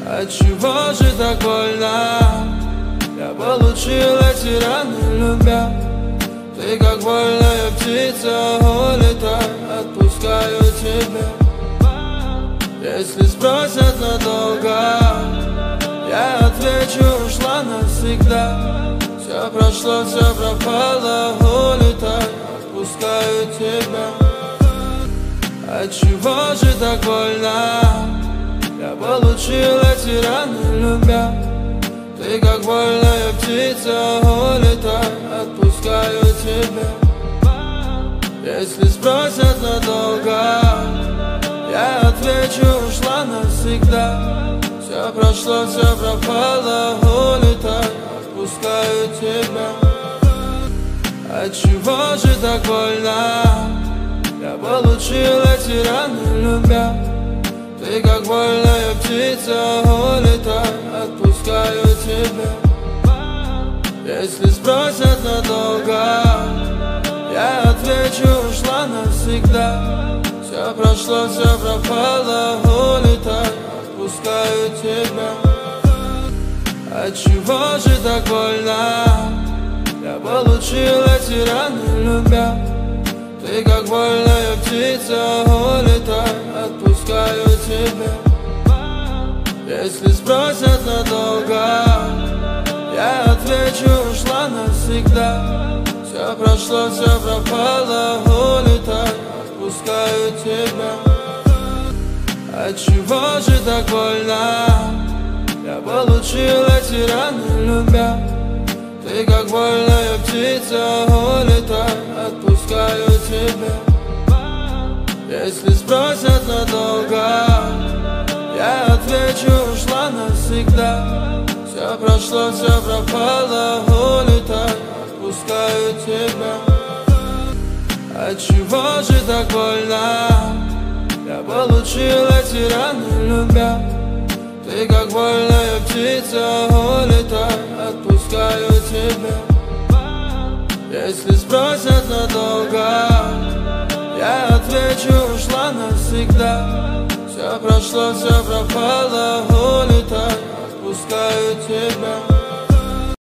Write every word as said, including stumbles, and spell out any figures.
Отчего же так больно? Я получил эти раны, любя. Ты как вольная птица, улетай, отпускаю тебя. Если спросят надолго, я отвечу, ушла навсегда. Все прошло, все пропало, улетай, отпускаю тебя. Отчего же так больно? Я получил эти раны, любя. Ты как вольная птица, улетай, отпускаю тебя. Если спросят надолго, я отвечу, ушла навсегда. Все прошло, все пропало, улетай, отпускаю тебя. Отчего же так больно? Я получил эти раны, любя. Ты как вольная птица, улетай, отпускаю тебя. Если спросят надолго, я отвечу, ушла навсегда. Все прошло, все пропало, улетай, отпускаю тебя. Отчего же так больно? Я получил эти раны, любя. Ты как вольная птица, улетай, отпускаю тебя. Если спросят надолго, я отвечу, ушла навсегда. Все прошло, все пропало, улетай, отпускаю тебя. Отчего же так больно? Я получил эти раны, любя. Ты как вольная птица, улетай, отпускаю тебя. Если спросят надолго, я отвечу, ушла навсегда. Все прошло, все пропало, улетай, отпускаю тебя. Отчего же так больно? Я получил эти раны, любя. Ты как вольная птица, улетай, отпускаю тебя. Если спросят надолго, я отвечу, ушла навсегда. Все прошло, все пропало, улетай, отпускаю тебя.